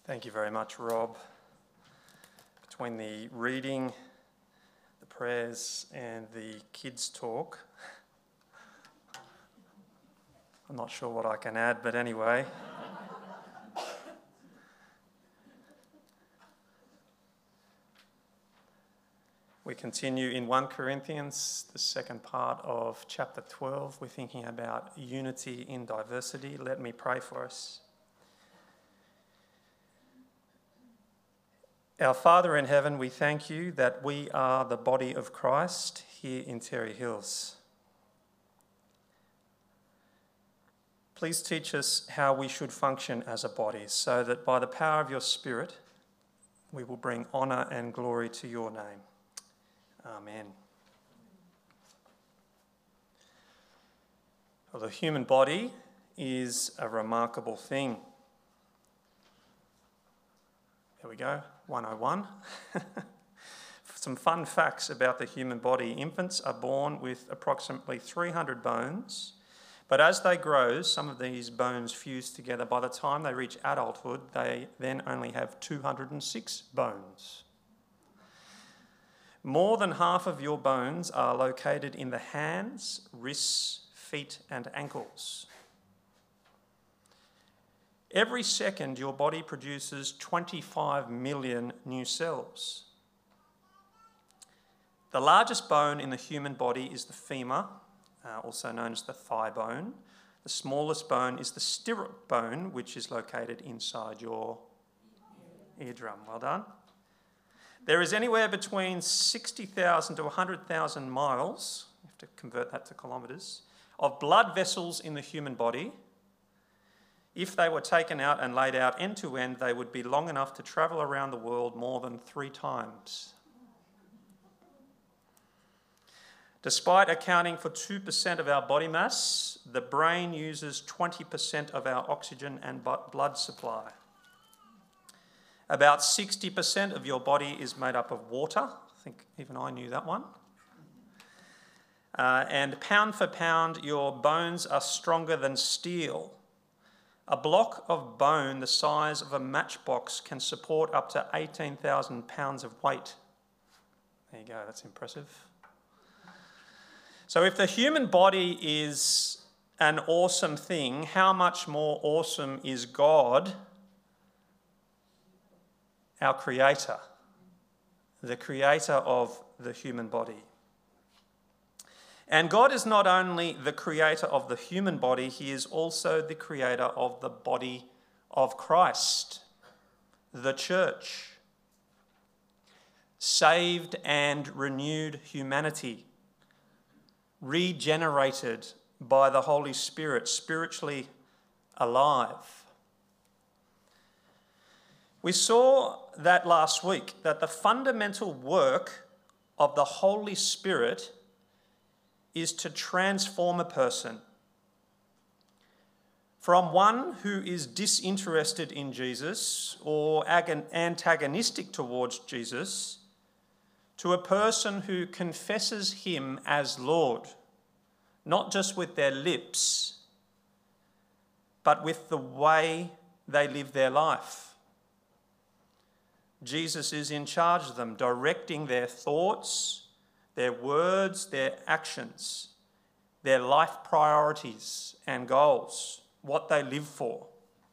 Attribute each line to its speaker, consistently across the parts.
Speaker 1: Thank you very much, Rob. Between the reading, the prayers and the kids' talk, I'm not sure what I can add, but anyway. We continue in 1 Corinthians, the second part of chapter 12. We're thinking about unity in diversity. Let me pray for us. Our Father in heaven, we thank you that we are the body of Christ here in Terry Hills. Please teach us how we should function as a body so that by the power of your Spirit, we will bring honour and glory to your name. Amen. Well, the human body is a remarkable thing. There we go, 101. Some fun facts about the human body. Infants are born with approximately 300 bones, but as they grow, some of these bones fuse together. By the time they reach adulthood, they then only have 206 bones. More than half of your bones are located in the hands, wrists, feet, and ankles. Every second, your body produces 25 million new cells. The largest bone in the human body is the femur, also known as the thigh bone. The smallest bone is the stirrup bone, which is located inside your eardrum. Well done. There is anywhere between 60,000 to 100,000 miles, you have to convert that to kilometres, of blood vessels in the human body. If they were taken out and laid out end to end, they would be long enough to travel around the world more than 3 times. Despite accounting for 2% of our body mass, the brain uses 20% of our oxygen and blood supply. About 60% of your body is made up of water. I think even I knew that one. And pound for pound, your bones are stronger than steel. A block of bone the size of a matchbox can support up to 18,000 pounds of weight. There you go, that's impressive. So if the human body is an awesome thing, how much more awesome is God, our Creator, the Creator of the human body? And God is not only the Creator of the human body, He is also the Creator of the body of Christ, the church. Saved and renewed humanity, regenerated by the Holy Spirit, spiritually alive. We saw that last week, that the fundamental work of the Holy Spirit is to transform a person from one who is disinterested in Jesus or antagonistic towards Jesus to a person who confesses him as Lord, not just with their lips, but with the way they live their life. Jesus is in charge of them, directing their thoughts, their words, their actions, their life priorities and goals, what they live for.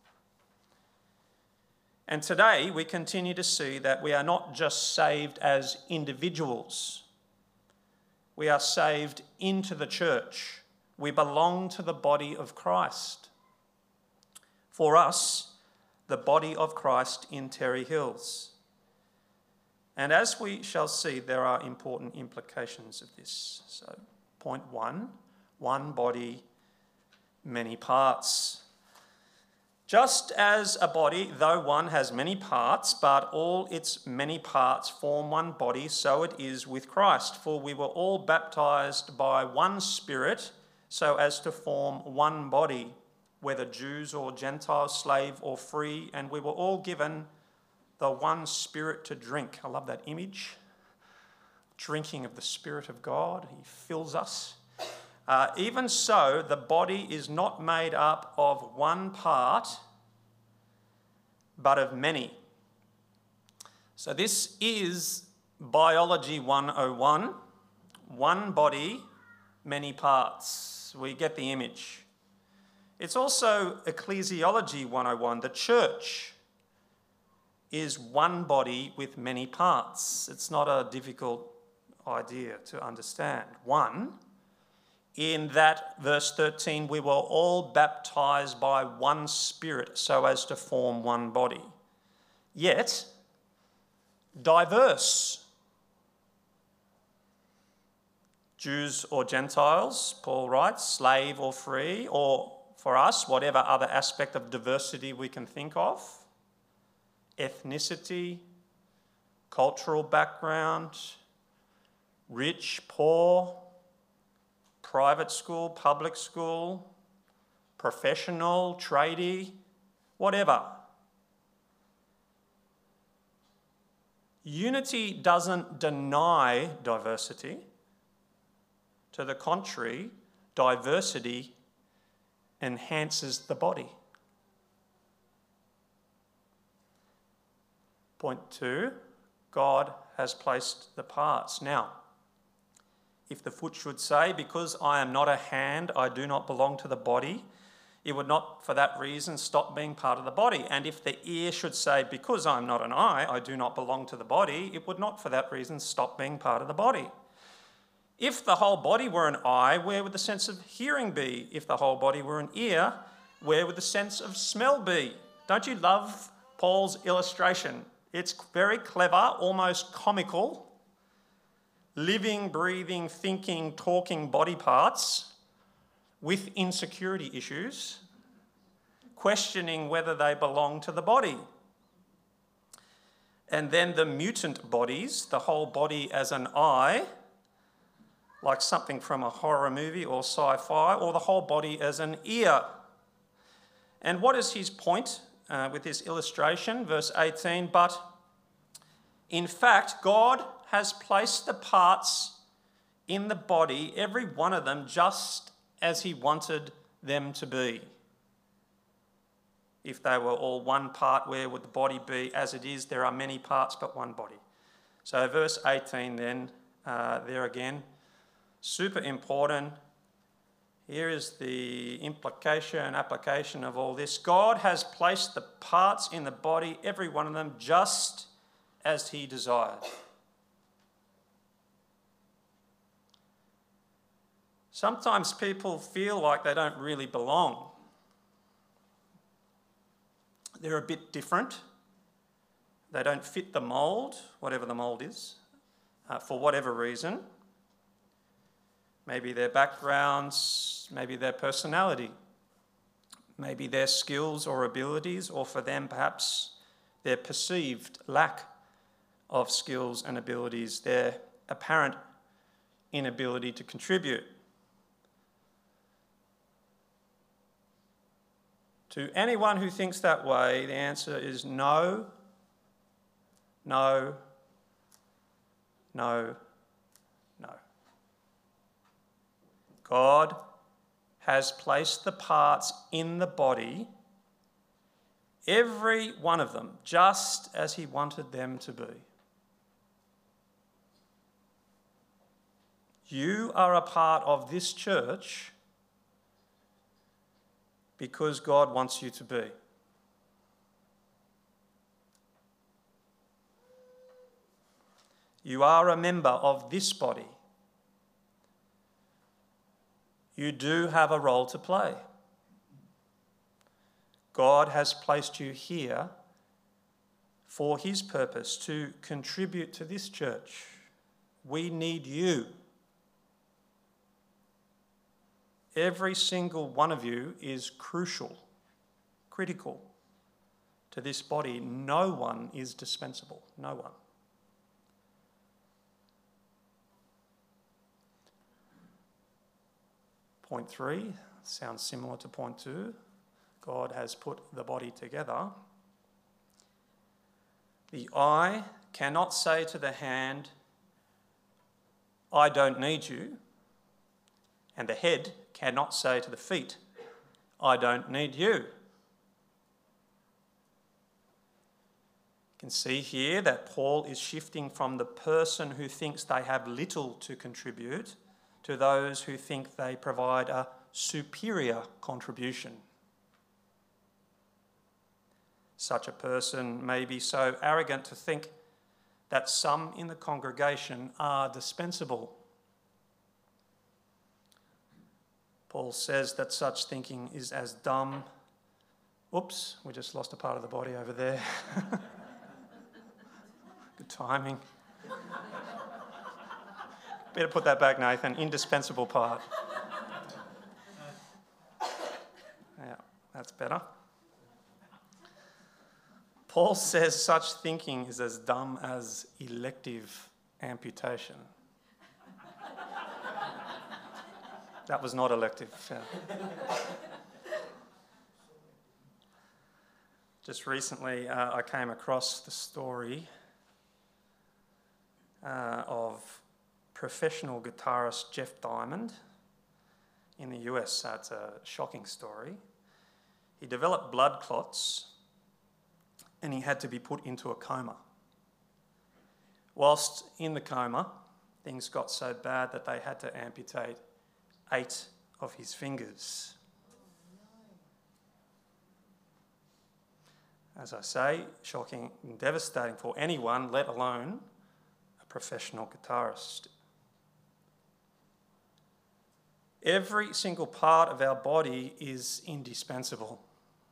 Speaker 1: And today we continue to see that we are not just saved as individuals. We are saved into the church. We belong to the body of Christ. For us, the body of Christ in Terry Hills. And as we shall see, there are important implications of this. So, point 1, one body, many parts. Just as a body, though one has many parts, but all its many parts form one body, so it is with Christ. For we were all baptized by one Spirit, so as to form one body, whether Jews or Gentiles, slave or free, and we were all given the one Spirit to drink. I love that image. Drinking of the Spirit of God. He fills us. Even so, the body is not made up of one part, but of many. So this is Biology 101. One body, many parts. We get the image. It's also Ecclesiology 101. The church is one body with many parts. It's not a difficult idea to understand. One, in that verse 13, we were all baptized by one Spirit so as to form one body. Yet, diverse. Jews or Gentiles, Paul writes, slave or free, or for us, whatever other aspect of diversity we can think of. Ethnicity, cultural background, rich, poor, private school, public school, professional, tradie, whatever. Unity doesn't deny diversity. To the contrary, diversity enhances the body. Point 2, God has placed the parts. Now, if the foot should say, because I am not a hand, I do not belong to the body, it would not for that reason stop being part of the body. And if the ear should say, because I am not an eye, I do not belong to the body, it would not for that reason stop being part of the body. If the whole body were an eye, where would the sense of hearing be? If the whole body were an ear, where would the sense of smell be? Don't you love Paul's illustration? It's very clever, almost comical. Living, breathing, thinking, talking body parts with insecurity issues, questioning whether they belong to the body. And then the mutant bodies, the whole body as an eye, like something from a horror movie or sci-fi, or the whole body as an ear. And what is his point with this illustration? Verse 18, but in fact, God has placed the parts in the body, every one of them, just as he wanted them to be. If they were all one part, where would the body be? As it is, there are many parts, but one body. So verse 18 then, there again, super important. Here is the implication and application of all this. God has placed the parts in the body, every one of them, just as he desired. Sometimes people feel like they don't really belong. They're a bit different. They don't fit the mould, whatever the mould is, for whatever reason. Maybe their backgrounds, maybe their personality, maybe their skills or abilities, or for them perhaps their perceived lack of skills and abilities, their apparent inability to contribute. To anyone who thinks that way, the answer is no, no, no, no. God has placed the parts in the body, every one of them, just as he wanted them to be. You are a part of this church because God wants you to be. You are a member of this body. You do have a role to play. God has placed you here for his purpose, to contribute to this church. We need you. Every single one of you is crucial, critical to this body. No one is dispensable. No one. Point 3 sounds similar to point 2. God has put the body together. The eye cannot say to the hand, I don't need you. And the head cannot say to the feet, I don't need you. can see here that Paul is shifting from the person who thinks they have little to contribute to those who think they provide a superior contribution. Such a person may be so arrogant to think that some in the congregation are dispensable. Paul says that such thinking is as dumb. Oops, we just lost a part of the body over there. Good timing. Better put that back, Nathan. Indispensable part. Yeah, that's better. Paul says such thinking is as dumb as elective amputation. That was not elective. Yeah. Just recently, I came across the story of professional guitarist Jeff Diamond in the US. It's a shocking story. He developed blood clots and he had to be put into a coma. Whilst in the coma, things got so bad that they had to amputate 8 of his fingers. As I say, shocking and devastating for anyone, let alone a professional guitarist. Every single part of our body is indispensable.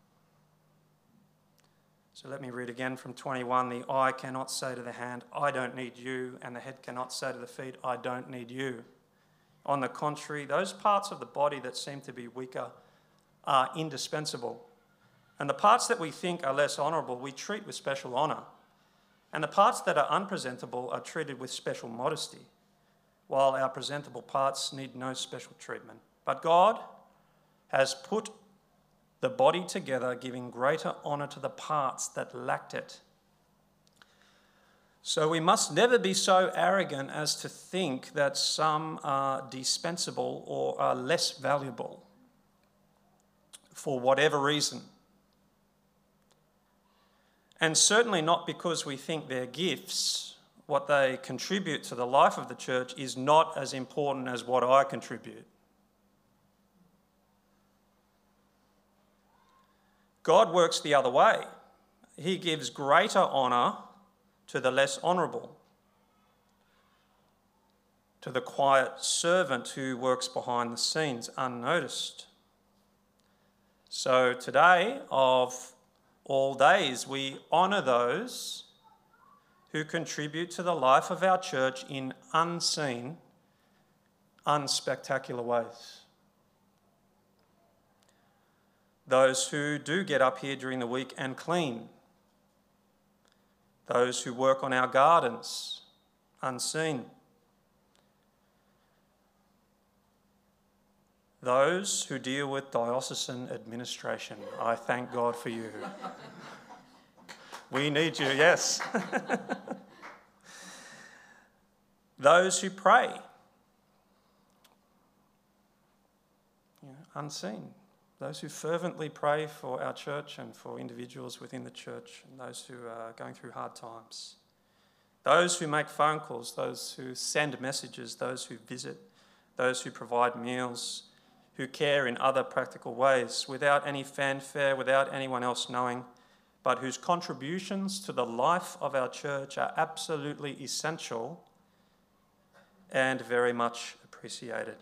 Speaker 1: So let me read again from 21. The eye cannot say to the hand, I don't need you, and the head cannot say to the feet, I don't need you. On the contrary, those parts of the body that seem to be weaker are indispensable. And the parts that we think are less honourable, we treat with special honour. And the parts that are unpresentable are treated with special modesty, while our presentable parts need no special treatment. But God has put the body together, giving greater honour to the parts that lacked it. So we must never be so arrogant as to think that some are dispensable or are less valuable for whatever reason. And certainly not because we think their gifts, what they contribute to the life of the church, is not as important as what I contribute. God works the other way. He gives greater honour to the less honourable, to the quiet servant who works behind the scenes unnoticed. So today, of all days, we honour those who contribute to the life of our church in unseen, unspectacular ways. Those who do get up here during the week and clean. Those who work on our gardens, unseen. Those who deal with diocesan administration. I thank God for you. We need you, yes. Those who pray. Unseen. Those who fervently pray for our church and for individuals within the church, and those who are going through hard times. Those who make phone calls, those who send messages, those who visit, those who provide meals, who care in other practical ways without any fanfare, without anyone else knowing, but whose contributions to the life of our church are absolutely essential and very much appreciated.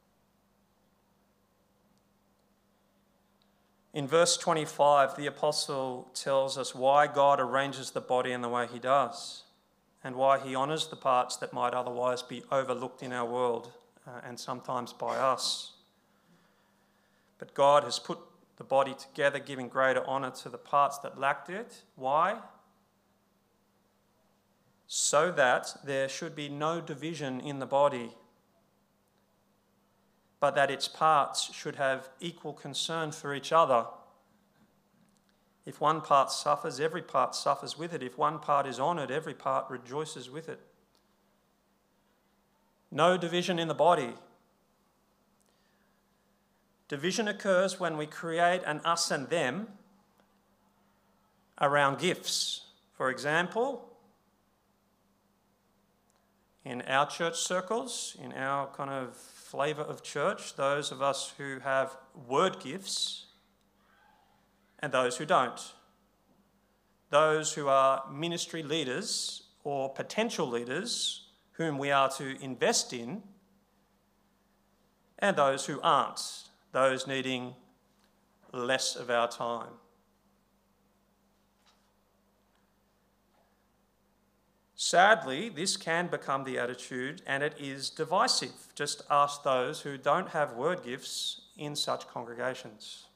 Speaker 1: In verse 25, the apostle tells us why God arranges the body in the way he does and why he honours the parts that might otherwise be overlooked in our world and sometimes by us. But God has put the body together, giving greater honour to the parts that lacked it. Why? So that there should be no division in the body, but that its parts should have equal concern for each other. If one part suffers, every part suffers with it. If one part is honoured, every part rejoices with it. No division in the body. Division occurs when we create an us and them around gifts, For example, in our church circles, in our kind of flavour of church, those of us who have word gifts and those who don't. Those who are ministry leaders or potential leaders whom we are to invest in, and those who aren't, those needing less of our time. Sadly, this can become the attitude, and it is divisive. Just ask those who don't have word gifts in such congregations.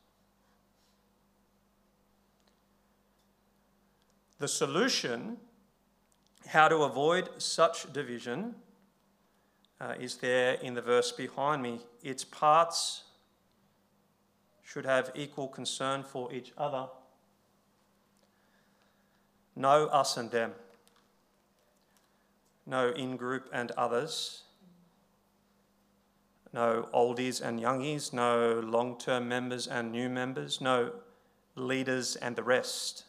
Speaker 1: The solution, how to avoid such division, is there in the verse behind me. Its parts should have equal concern for each other. No us and them. No in-group and others. No oldies and youngies. No long-term members and new members. No leaders and the rest.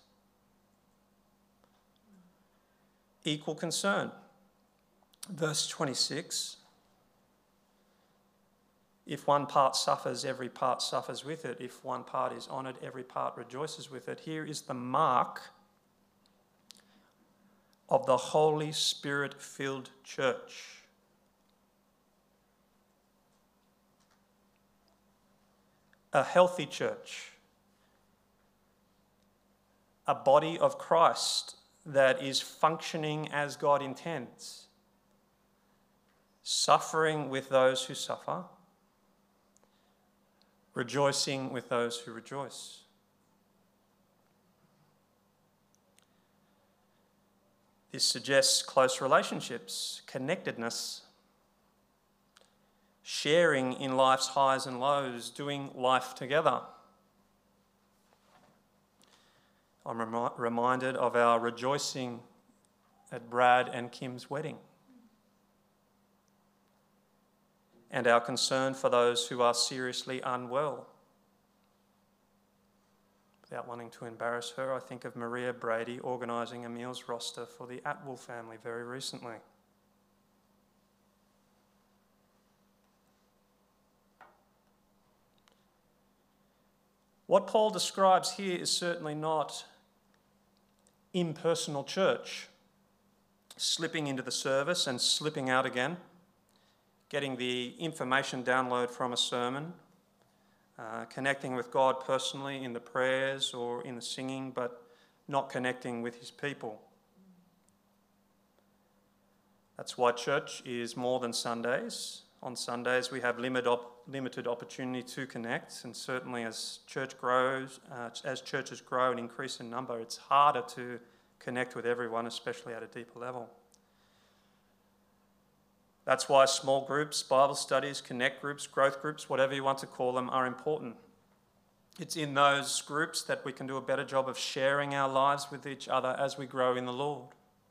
Speaker 1: Equal concern. Verse 26. If one part suffers, every part suffers with it. If one part is honoured, every part rejoices with it. Here is the mark of the Holy Spirit-filled church. A healthy church. A body of Christ that is functioning as God intends. Suffering with those who suffer. Rejoicing with those who rejoice. This suggests close relationships, connectedness, sharing in life's highs and lows, doing life together. I'm reminded of our rejoicing at Brad and Kim's wedding, and our concern for those who are seriously unwell. Without wanting to embarrass her, I think of Maria Brady organising a meals roster for the Atwell family very recently. What Paul describes here is certainly not impersonal church, slipping into the service and slipping out again, getting the information download from a sermon, connecting with God personally in the prayers or in the singing, but not connecting with his people. That's why church is more than Sundays. On Sundays we have limited opportunity to connect, and certainly as church grows, as churches grow and increase in number, it's harder to connect with everyone, especially at a deeper level. That's why small groups, Bible studies, connect groups, growth groups, whatever you want to call them, are important. It's in those groups that we can do a better job of sharing our lives with each other as we grow in the Lord.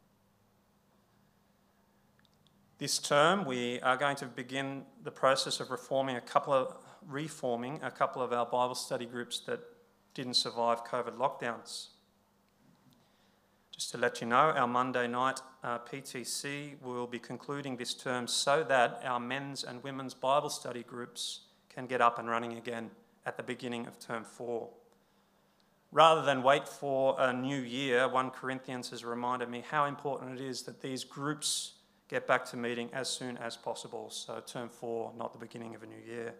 Speaker 1: This term, we are going to begin the process of reforming a couple of our Bible study groups that didn't survive COVID lockdowns. Just to let you know, our Monday night PTC will be concluding this term so that our men's and women's Bible study groups can get up and running again at the beginning of term 4. Rather than wait for a new year, 1 Corinthians has reminded me how important it is that these groups get back to meeting as soon as possible. So term 4, not the beginning of a new year.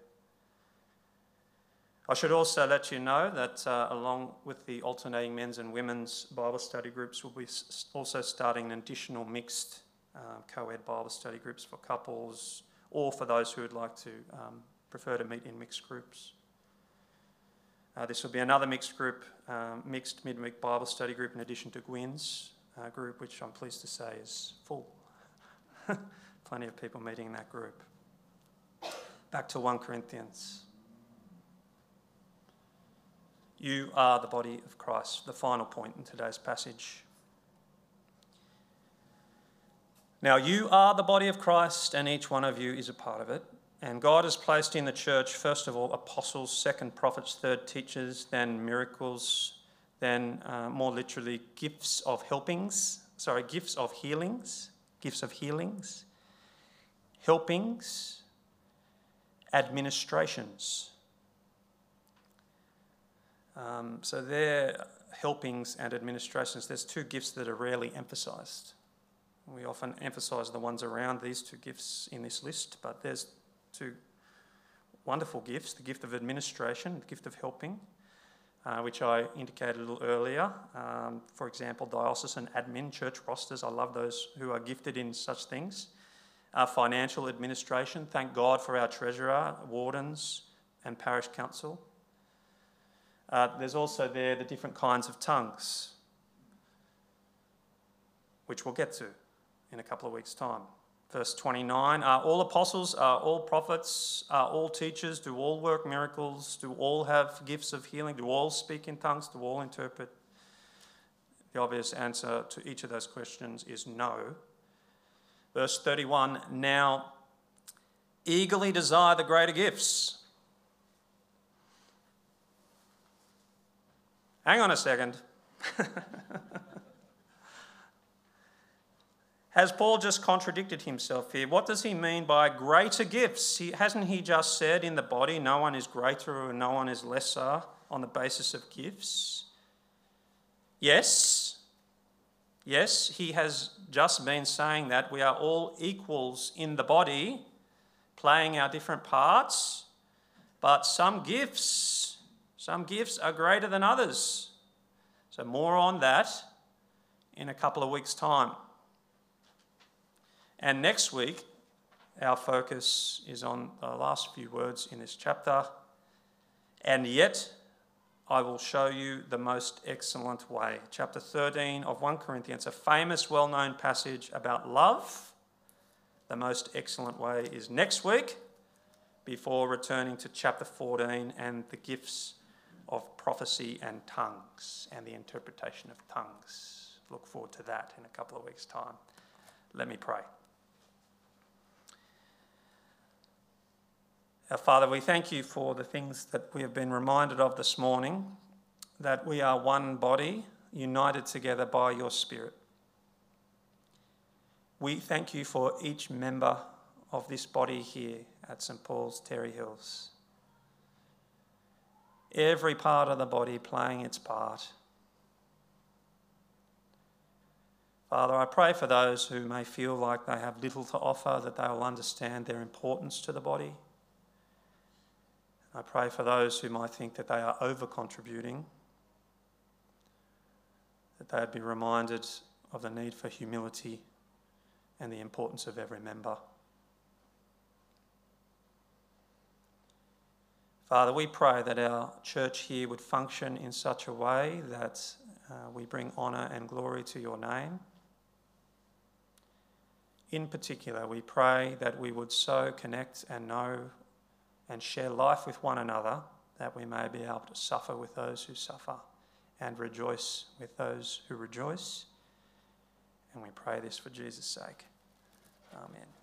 Speaker 1: I should also let you know that along with the alternating men's and women's Bible study groups, we'll be also starting an additional mixed co-ed Bible study groups for couples or for those who would like to prefer to meet in mixed groups. This will be another mixed group, mixed midweek Bible study group in addition to Gwyn's group, which I'm pleased to say is full. Plenty of people meeting in that group. Back to 1 Corinthians. You are the body of Christ, the final point in today's passage. Now you are the body of Christ, and each one of you is a part of it. And God has placed in the church, first of all, apostles, second prophets, third teachers, then miracles, Then more literally, gifts of healings, helpings, administrations. So they're helpings and administrations. There's two gifts that are rarely emphasised. We often emphasise the ones around these two gifts in this list, but there's two wonderful gifts, the gift of administration, the gift of helping, which I indicated a little earlier. For example, diocesan admin, church rosters. I love those who are gifted in such things. Financial administration. Thank God for our treasurer, wardens, and parish council. There's also there the different kinds of tongues, which we'll get to in a couple of weeks' time. Verse 29, are all apostles, are all prophets, are all teachers, do all work miracles, do all have gifts of healing, do all speak in tongues, do all interpret? The obvious answer to each of those questions is no. Verse 31, now eagerly desire the greater gifts. Hang on a second. Has Paul just contradicted himself here? What does he mean by greater gifts? Hasn't he just said in the body no one is greater and no one is lesser on the basis of gifts? Yes, he has just been saying that we are all equals in the body, playing our different parts, but some gifts are greater than others. So more on that in a couple of weeks' time. And next week, our focus is on the last few words in this chapter. And yet, I will show you the most excellent way. Chapter 13 of 1 Corinthians, a famous, well-known passage about love. The most excellent way is next week, before returning to chapter 14 and the gifts of prophecy and tongues and the interpretation of tongues. Look forward to that in a couple of weeks' time. Let me pray. Our Father, we thank you for the things that we have been reminded of this morning, that we are one body, united together by your Spirit. We thank you for each member of this body here at St Paul's Terry Hills. Every part of the body playing its part. Father, I pray for those who may feel like they have little to offer, that they will understand their importance to the body. I pray for those who might think that they are over-contributing, that they would be reminded of the need for humility and the importance of every member. Father, we pray that our church here would function in such a way that we bring honour and glory to your name. In particular, we pray that we would so connect and know and share life with one another that we may be able to suffer with those who suffer and rejoice with those who rejoice. And we pray this for Jesus' sake. Amen.